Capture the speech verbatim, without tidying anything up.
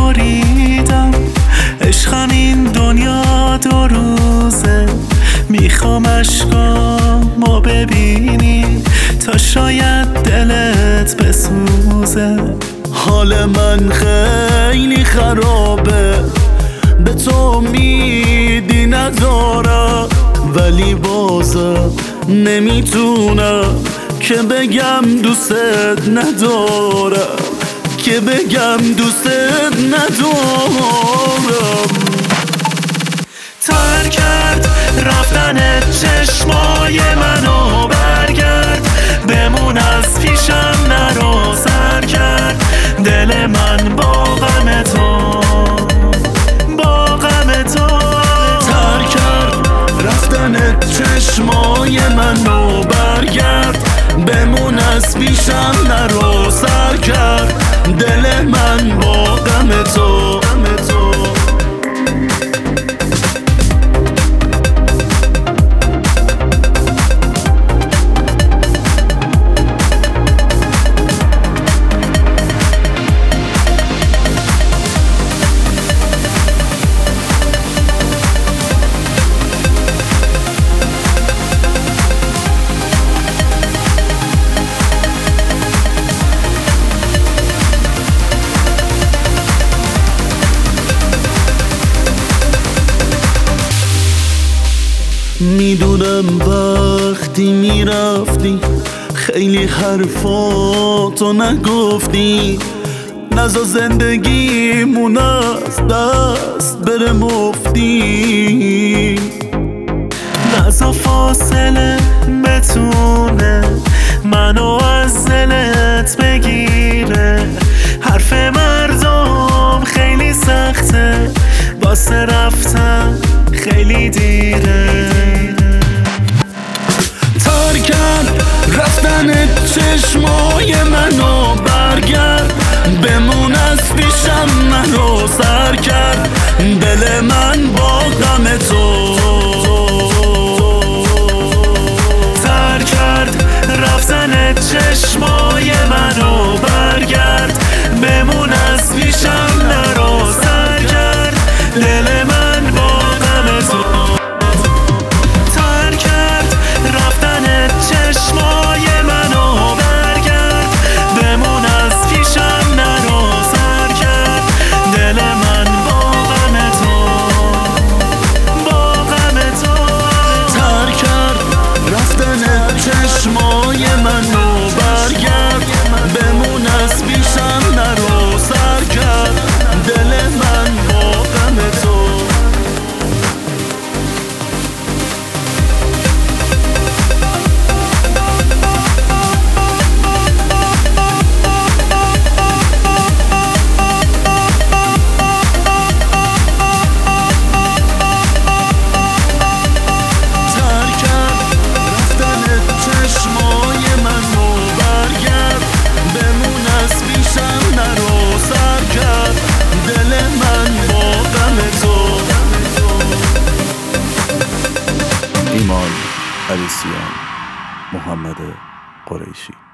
بریدم. عشقم این دنیا دو روزه، میخوام عشقامو ببینی تا شاید دلت بسوزه. حال من خیلی خرابه، به تو امیدی ندارم، ولی بازم نمیتونم که بگم دوست ندارم، که بگم دوست ندارم. تر کرد رفتن چشمای منو، برگرد بمون از پیشم نرو. سر کرد دل من با غم تو، با غم تو. تر کرد رفتن چشمای منو، برگرد بمون از پیشم نرو. سر کرد دل من با غم تو. میدونم وقتی میرفتی خیلی حرفاتو نگفتی، نزا زندگیمون از دست بره مفتی. نزا فاصله بتونه منو از دلت بگیره. حرف مردم خیلی سخته، واسه رفتن خیلی دیره. تر کرد رفتن چشمای منو، برگرد بمون از پیشم منو. سر کرد دل من با غم تو. تر کرد رفتن چشمای منو، برگرد بمون از پیشم نرو. سر کرد دل من با غم تو. تر کرد رفتن چشمای منو، برگرد بمون از پیشم نرو. سر کرد دل من با غم تو، با غم تو. تر کرد رفتن چشمای منو، برگرد بمون از پیشم نرو. سر کرد دل من با غم تو. ایمان علیسیان، محمد قریشی.